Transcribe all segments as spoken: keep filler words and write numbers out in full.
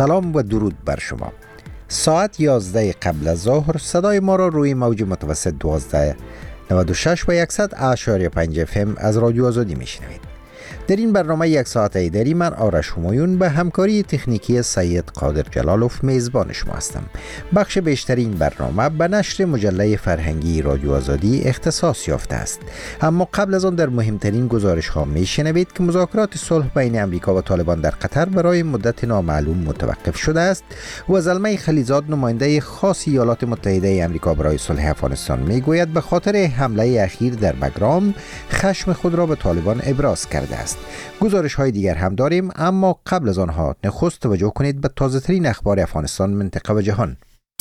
سلام و درود بر شما. ساعت یازده قبل از ظهر صدای ما را روی موج متوسط دوازده نود و شش و صد اشاری پنج اف ام از رادیو آزادی میشنوید. در این برنامه یک ساعت ایدری من آرش همایون به همکاری تکنیکی سید قادر جلالوف میزبان شما هستم. بخش بیشتری این برنامه به نشر مجله فرهنگی رادیو آزادی اختصاص یافته است. اما قبل از آن در مهمترین گزارش ها میشنوید که مذاکرات صلح بین امریکا و طالبان در قطر برای مدت نامعلوم متوقف شده است و زلمه خلیزاد نماینده خاص ایالات متحده امریکا برای صلح افغانستان میگوید به خاطر حمله اخیر در بگرام خشم خود را به طالبان ابراز کرده است. گزارش های دیگر هم داریم، اما قبل از آنها نخست توجه کنید به تازه ترین اخبار افغانستان، منطقه و جهان.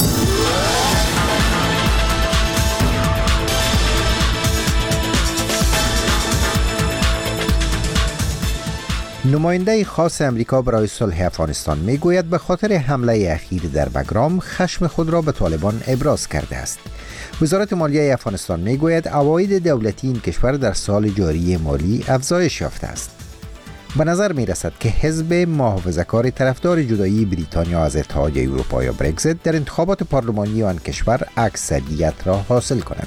نماینده خاص امریکا برای صلح افغانستان میگوید به خاطر حمله اخیر در بگرام خشم خود را به طالبان ابراز کرده است. وزارت مالیه افغانستان میگوید عواید دولتی این کشور در سال جاری مالی افزایش یافته است. به نظر می رسد که حزب محافظه‌کار طرفدار جدایی بریتانیا از اتحادیه اروپا یا برگزیت در انتخابات پارلمانی آن کشور اکثریت را حاصل کند.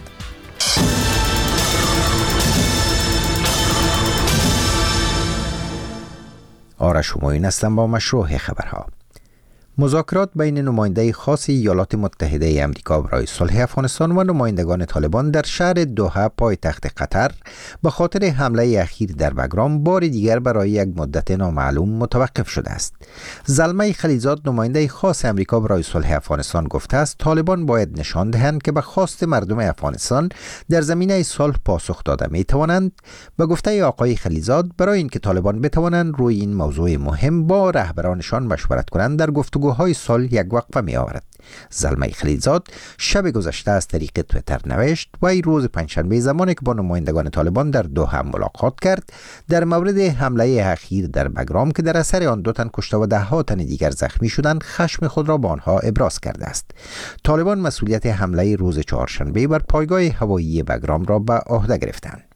آرش همایون هستم با مشروع خبرها. مذاکرات بین نماینده خاص ایالات متحده امریکا برای صلح افغانستان و نمایندگان طالبان در شهر دوحه پایتخت قطر به خاطر حمله اخیر در بگرام بار دیگر برای یک مدت نامعلوم متوقف شده است. زلمه خلیزاد نماینده خاص امریکا برای صلح افغانستان گفته است طالبان باید نشان دهند که به خواست مردم افغانستان در زمینه صلح پاسخ داده می توانند. به گفته آقای خلیزاد برای اینکه طالبان بتوانند روی این موضوع مهم با رهبرانشان مشورت کنند در گفتگو های صلح یک وقفه می آورد. زلمه خلیزاد شب گذشته از طریق تویتر نوشت و ای روز پنجشنبه زمانی که با نمایندگان طالبان در دوحه ملاقات کرد در مورد حمله اخیر در بگرام که در اثر آن دو تن کشته و ده ها تن دیگر زخمی شدند خشم خود را با آنها ابراز کرده است. طالبان مسئولیت حمله روز چهارشنبه بر پایگاه هوایی بگرام را به عهده گرفتند.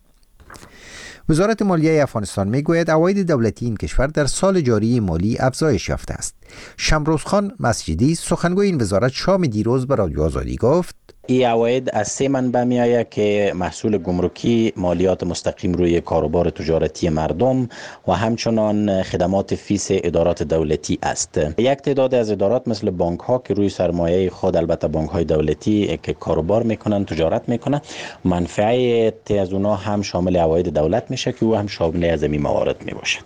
وزارت مالیه افغانستان میگوید عواید دولتی این کشور در سال جاری مالی افزایش یافته است. شمروز خان مسجدی سخنگوی این وزارت شام دیروز به رادیو آزادی گفت این عواید از سه منبع می آید که محصول گمرکی، مالیات مستقیم روی کاروبار تجارتی مردم و همچنان خدمات فیس ادارات دولتی است. یک تعداد از ادارات مثل بانک ها که روی سرمایه خود، البته بانک های دولتی که کاروبار میکنن، تجارت میکنن، منفعت از اونها هم شامل عواید دولت میشه که او هم شامل از این موارد می باشد.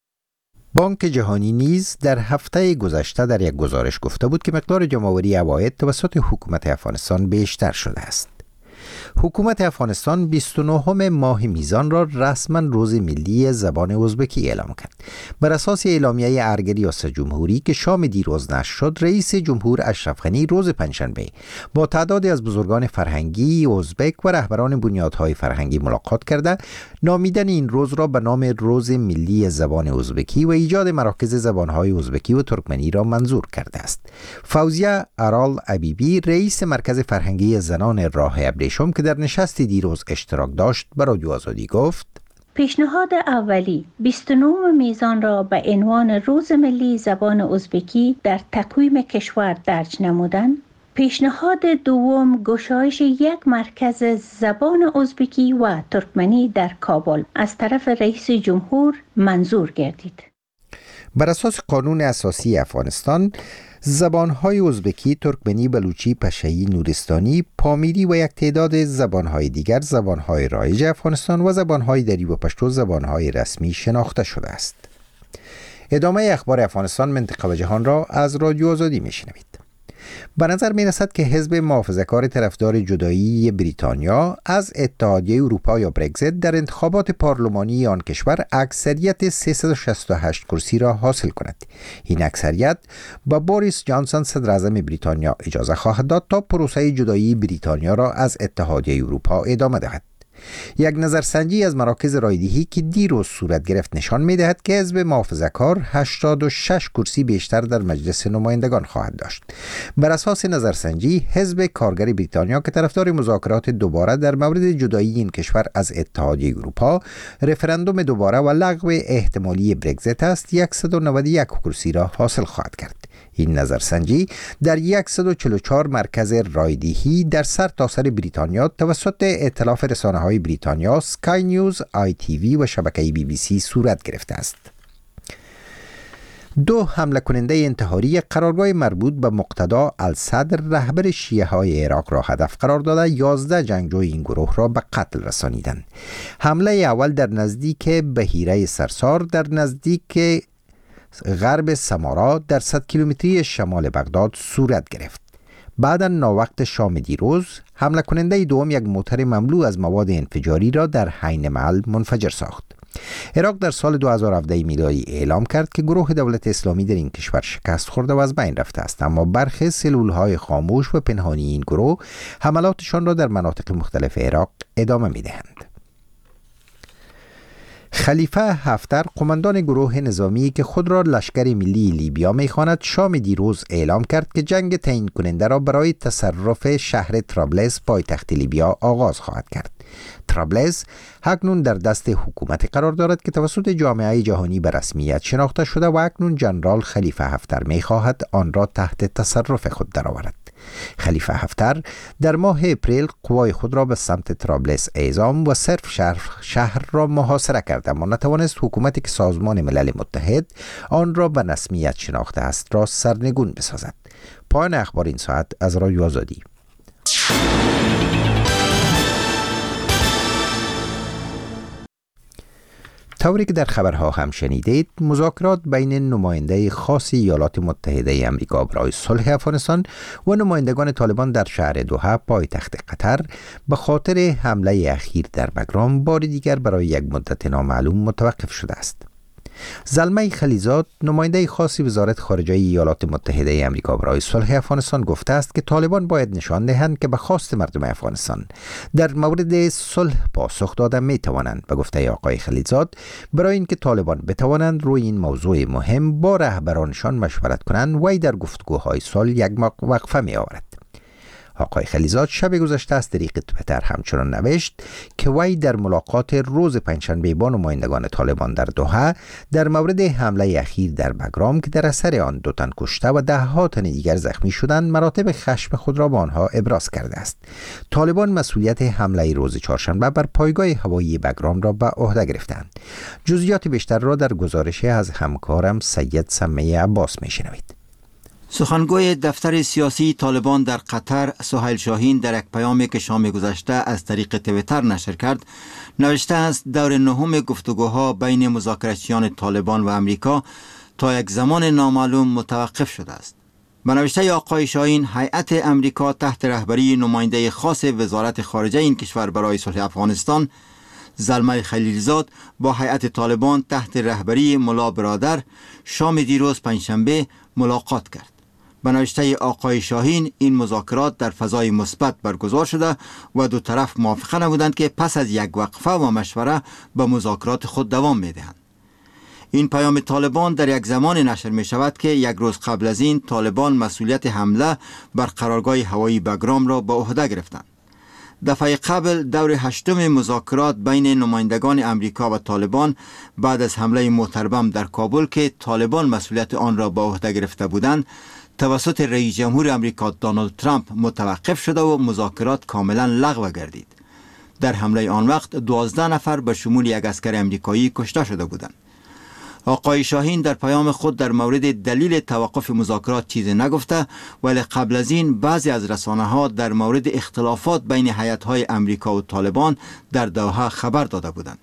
بانک جهانی نیز در هفته گذشته در یک گزارش گفته بود که مقدار جمع‌آوری عواید توسط حکومت افغانستان بیشتر شده است. حکومت افغانستان بیست و نهم ماه میزان را رسما روز ملی زبان ازبکی اعلام کرد. بر اساس اعلامیه ارگ ریاست جمهوری که شام دیروز نشر شد، رئیس جمهور اشرف غنی روز پنجشنبه با تعدادی از بزرگان فرهنگی ازبک و رهبران بنیادهای فرهنگی ملاقات کرده نامیدن این روز را به نام روز ملی زبان ازبکی و ایجاد مراکز زبانهای ازبکی و ترکمنی را منظور کرده است. فوزیه ارال عبیبی رئیس مرکز فرهنگی زنان راه ابریشم که در نشست دیروز اشتراک داشت به رادیو آزادی گفت پیشنهاد اولی بیست و نه میزان را به عنوان روز ملی زبان ازبکی در تقویم کشور درج نمودن. پیشنهاد دوم گشایش یک مرکز زبان ازبکی و ترکمنی در کابل از طرف رئیس جمهور منظور گردید. بر اساس قانون اساسی افغانستان زبانهای ازبکی، ترکمنی، بلوچی، پشه‌ای، نورستانی، پامیری و یک تعداد زبانهای دیگر زبانهای رایج افغانستان و زبانهای دری و پشتو زبانهای رسمی شناخته شده است. ادامه اخبار افغانستان، منطقه و جهان را از رادیو آزادی میشنوید. به نظر می رسد که حزب محافظه‌کار طرفدار جدایی بریتانیا از اتحادیه اروپا یا برگزیت در انتخابات پارلمانی آن کشور اکثریت سیصد و شصت و هشت کرسی را حاصل کند. این اکثریت با بوریس جانسون صدر اعظم بریتانیا اجازه خواهد داد تا پروسه جدایی بریتانیا را از اتحادیه اروپا ادامه دهد. یک نظرسنجی از مراکز رایدهی که دیروز صورت گرفت نشان می‌دهد که حزب محافظه‌کار هشتاد و شش کرسی بیشتر در مجلس نمایندگان خواهد داشت. بر اساس نظرسنجی حزب کارگر بریتانیا که طرفدار مذاکرات دوباره در مورد جدایی این کشور از اتحادیه اروپا، رفراندوم دوباره و لغو احتمالی برگزیت است، صد و نود و یک کرسی را حاصل خواهد کرد. این نظرسنجی در صد و چهل و چهار مرکز رایدهی در سر تا سر بریتانیا توسط ائتلاف رسانه‌های بریتانیا، سکای نیوز، آی تی وی و شبکه بی بی سی صورت گرفته است. دو حمله کننده انتحاری قرارگاه مربوط به مقتدا الصدر رهبر شیعه های عراق را هدف قرار داده یازده جنگجوی این گروه را به قتل رسانیدند. حمله اول در نزدیک بحیره سرسار در نزدیک غرب سمارا در صد کیلومتری شمال بغداد صورت گرفت. بعد ناوقت شام دیروز حمله کننده دوم یک موتر مملو از مواد انفجاری را در حین محل منفجر ساخت. عراق در سال دو هزار و هفده میلادی اعلام کرد که گروه دولت اسلامی در این کشور شکست خورده و از بین رفته است، اما برخی سلولهای خاموش و پنهانی این گروه حملاتشان را در مناطق مختلف عراق ادامه می‌دهند. خلیفه حفتر، قماندان گروه نظامی که خود را لشکر ملی لیبیا می‌خواند، شام دیروز اعلام کرد که جنگ تعیین کننده را برای تصرف شهر طرابلس پایتخت لیبیا آغاز خواهد کرد. طرابلس اکنون در دست حکومت قرار دارد که توسط جامعه جهانی به رسمیت شناخته شده و اکنون جنرال خلیفه حفتر می‌خواهد آن را تحت تصرف خود درآورد. خلیفه حفتر در ماه اپریل قوای خود را به سمت طرابلس اعزام و صرف شهر, شهر را محاصره کرد، اما نتوانست حکومتی که سازمان ملل متحد آن را به رسمیت شناخته است را سرنگون بسازد. پایان اخبار این ساعت از رادیو آزادی. طوری که در خبرها هم شنیدید، مذاکرات بین نماینده خاص ایالات متحده آمریکا برای صلح افغانستان و نمایندگان طالبان در شهر دوحه پایتخت قطر به خاطر حمله اخیر در بگرام بار دیگر برای یک مدت نامعلوم متوقف شده است. زلمه خلیزاد، نماینده خاص وزارت خارجه ایالات متحده آمریکا برای صلح افغانستان، گفته است که طالبان باید نشان دهند که به خواست مردم افغانستان در مورد صلح پاسخ داده می توانند. به گفته آقای خلیزاد، برای اینکه طالبان بتوانند روی این موضوع مهم با رهبرانشان مشورت کنند، وی در گفتگوهای صلح یک وقفه می آورد. آقای خلیزاد شب گذشته از طریق توییتر همچنان نوشت که وی در ملاقات روز پنجشنبه با نمایندگان طالبان در دوحه در مورد حمله اخیر در بگرام که در اثر آن دو تن کشته و ده ها تن دیگر زخمی شدند، مراتب خشم خود را به آنها ابراز کرده است. طالبان مسئولیت حمله روز چهارشنبه بر پایگاه هوایی بگرام را به عهده گرفتند. جزئیات بیشتر را در گزارش از همکارم سید سمیه عباس میشنوید. سخنگوی دفتر سیاسی طالبان در قطر، سهیل شاهین، در یک پیامی که شام گذشته از طریق توییتر نشر کرد نوشته است دور نهم گفتگوها بین مذاکراتچیان طالبان و امریکا تا یک زمان نامعلوم متوقف شده است. به نوشته آقای شاهین، هیئت امریکا تحت رهبری نماینده خاص وزارت خارجه این کشور برای صلح افغانستان، زلمه خلیلزاد، با هیئت طالبان تحت رهبری ملا برادر شام دیروز پنجشنبه ملاقات کرد. به نوشته آقای شاهین، این مذاکرات در فضای مثبت برگزار شده و دو طرف موافقه نمودند که پس از یک وقفه و مشوره به مذاکرات خود دوام می‌دهند. این پیام طالبان در یک زمان نشر می شود که یک روز قبل از این طالبان مسئولیت حمله بر قرارگاه هوایی بگرام را به عهده گرفتند. دفعه قبل دور هشتم مذاکرات بین نمایندگان امریکا و طالبان بعد از حمله موتر بم در کابل که طالبان مسئولیت آن را به عهده گرفته بودند توسط رئیس جمهور امریکا دونالد ترامپ متوقف شده و مذاکرات کاملا لغو گردید. در حمله آن وقت دوازده نفر به شمول یک عسکر امریکایی کشته شده بودند. آقای شاهین در پیام خود در مورد دلیل توقف مذاکرات چیزی نگفته، ولی قبل از این بعضی از رسانه‌ها در مورد اختلافات بین هیئت‌های امریکا و طالبان در دوحه خبر داده بودند.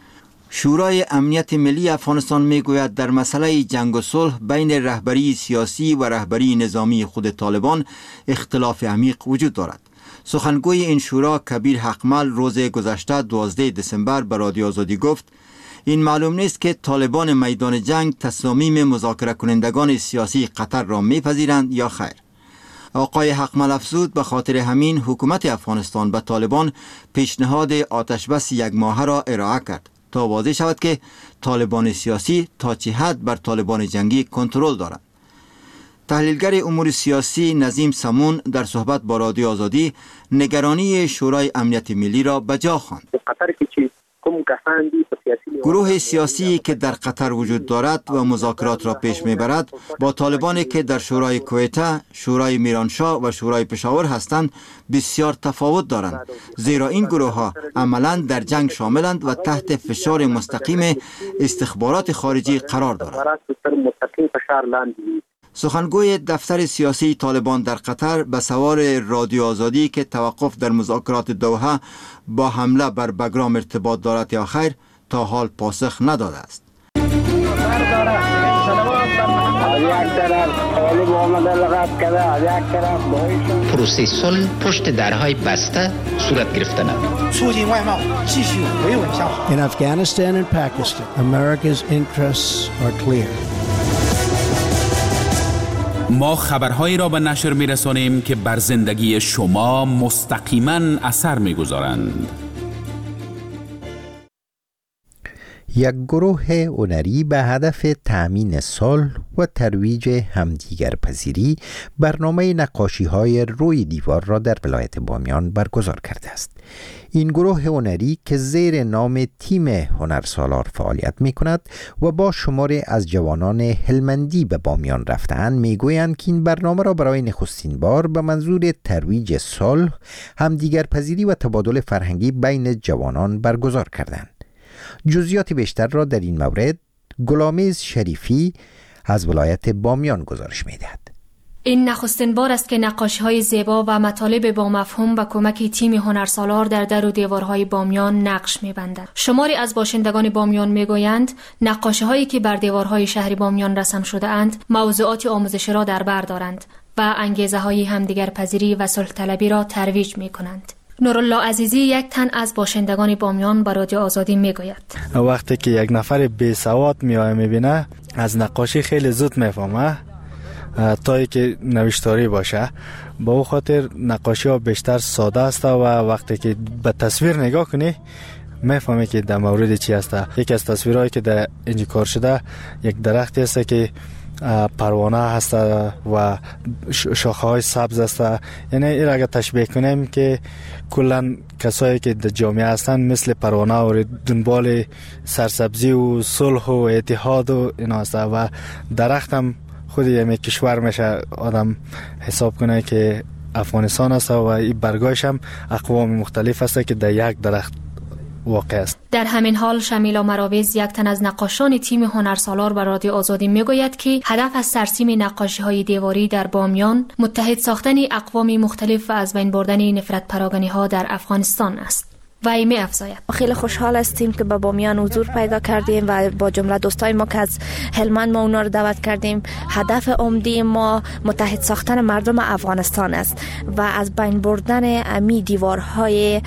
شورای امنیت ملی افغانستان میگوید در مسئله جنگ و صلح بین رهبری سیاسی و رهبری نظامی خود طالبان اختلاف عمیق وجود دارد. سخنگوی این شورا کبیر حقمل روز گذشته دوازده دسامبر به رادیو آزادی گفت این معلوم نیست که طالبان میدان جنگ تصامیم مذاکره کنندگان سیاسی قطر را میپذیرند یا خیر. آقای حقمل افزود به خاطر همین حکومت افغانستان به طالبان پیشنهاد آتشبس یک ماهه را ارائه کرد تا واضح شود که طالبان سیاسی تا چه حد بر طالبان جنگی کنترل دارند. تحلیلگر امور سیاسی نظیم سمون در صحبت با رادیو آزادی نگرانی شورای امنیت ملی را به جا خواند. قطر که چی کوم گروه سیاسی که در قطر وجود دارد و مذاکرات را پیش میبرد با طالبانی که در شورای کویته، شورای میرانشاه و شورای پشاور هستند بسیار تفاوت دارند، زیرا این گروه ها عملاً در جنگ شاملند و تحت فشار مستقیم استخبارات خارجی قرار دارند. سخنگوی دفتر سیاسی طالبان در قطر به سوال رادیو آزادی که توقف در مذاکرات دوحه با حمله بر بگرام ارتباط دارد یا خیر تا حال پاسخ نداده است. پروسه صلح پشت درهای بسته صورت گرفتن. In Afghanistan and Pakistan, America's interests are clear. ما خبرهایی را به نشر می‌رسانیم که بر زندگی شما مستقیما اثر می‌گذارند. یک گروه هنری به هدف تأمین صلح و ترویج همدیگر پذیری برنامه نقاشی های روی دیوار را در ولایت بامیان برگزار کرده است. این گروه هنری که زیر نام تیم هنرسالار فعالیت می کند و با شماری از جوانان هلمندی به بامیان رفتند، می گویند که این برنامه را برای نخستین بار به منظور ترویج صلح، همدیگر پذیری و تبادل فرهنگی بین جوانان برگزار کردند. جزئیات بیشتر را در این مورد گلامیز شریفی از ولایت بامیان گزارش می‌دهد. این نخستین بار است که نقاشی‌های زیبا و مطالب با مفهوم با کمک تیم هنرسالار در در و دیوارهای بامیان نقش می‌بندند. شماری از باشندگان بامیان می‌گویند نقاشی‌هایی که بر دیوارهای شهر بامیان رسم شده‌اند موضوعات آموزشی را در بر دارند و انگیزه‌های همدیگر پذیری و صلح طلبی را ترویج می‌کنند. نورالله عزیزی یک تن از باشندگان بامیان به رادیو آزادی میگوید وقتی که یک نفر بی سواد میاد میبینه از نقاشی خیلی زود میفهمه تا که نوشتاری باشه. با او خاطر نقاشی ها بیشتر ساده است و وقتی که به تصویر نگاه کنی میفهمی که در مورد چی است. یکی از تصویرهایی که در اینجا کار شده یک درختی است که پروانه هست و شاخه های سبز است. یعنی این اگر تشبیه کنیم که کلا کسایی که در جامعه هستن مثل پروانه و دنبال سرسبزی و صلح و اتحاد و اینا هست و درخت هم خود یه کشور میشه آدم حساب کنه که افغانستان است و این برگایش هم اقوام مختلف است که در یک درخت واقع است. در همین حال شمیلا مراویز یک تن از نقاشان تیم هنرسالار به رادیو آزادی میگوید که هدف از ترسیم نقاشی‌های دیواری در بامیان متحد ساختن اقوام مختلف و از بین بردن نفرت پراگانی‌ها در افغانستان است. و ای می افزاید خیلی خوشحال هستیم که به بامیان حضور پیدا کردیم و با جمله دوستای ما که از هلمند ما اونا رو دعوت کردیم. هدف عمده ما متحد ساختن مردم افغانستان است و از بین بردن امی دیوارهای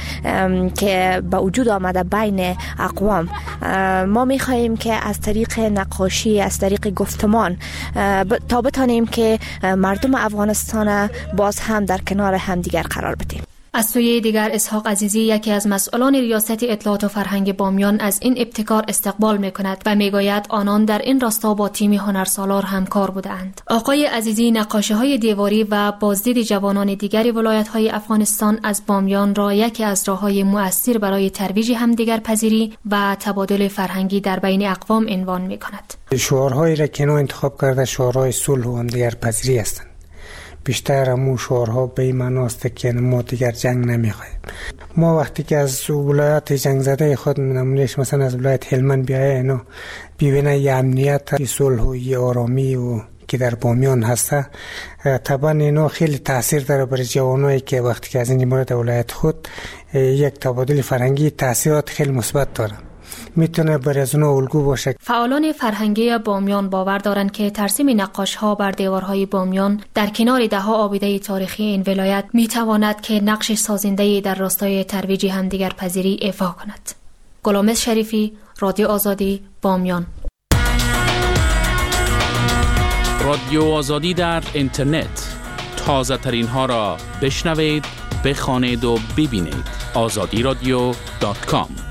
که به وجود آمده بین اقوام. ما می خواهیم که از طریق نقاشی، از طریق گفتمان تا بتانیم که مردم افغانستان باز هم در کنار همدیگر قرار بدیم. از سوی دیگر اسحاق عزیزی یکی از مسئولان ریاست اطلاعات و فرهنگ بامیان از این ابتکار استقبال می‌کند و می‌گوید آنان در این راستا با تیم هنرسالار همکار بودند. آقای عزیزی نقاشی‌های دیواری و بازدید جوانان دیگر ولایت‌های افغانستان از بامیان را یکی از راه‌های مؤثر برای ترویج همدیگر پذیری و تبادل فرهنگی در بین اقوام عنوان می‌کند. شعارهایی را که اینا انتخاب کرده شعارهای صلح و همدیگر پذیری هستند. بیشتر همون شعارها به این معناست که ما دیگر جنگ نمیخوایم. ما وقتی که از ولایت جنگ زده خود نمونهش مثلا از ولایت هلمند بیایه اینا ببینه یه امنیت، یه صلح و یه آرامی و که در بامیان هسته، طبعا اینا خیلی تاثیر داره برای جوانایی که وقتی که از این مورد ولایت خود یک تبادل فرهنگی تاثیرات خیلی مثبت داره، میتونه برای از اونها الگو باشه. فعالان فرهنگی بامیان باور دارند که ترسیم نقاش‌ها بر دیوارهای بامیان در کنار ده‌ها آبیده تاریخی این ولایت میتواند که نقش سازنده‌ای در راستای ترویج همدیگر پذیری ایفا کند. گلامز شریفی، رادیو آزادی، بامیان. رادیو آزادی در اینترنت، تازه ترین ها را بشنوید، بخوانید و ببینید. آزادی رادیو دات کام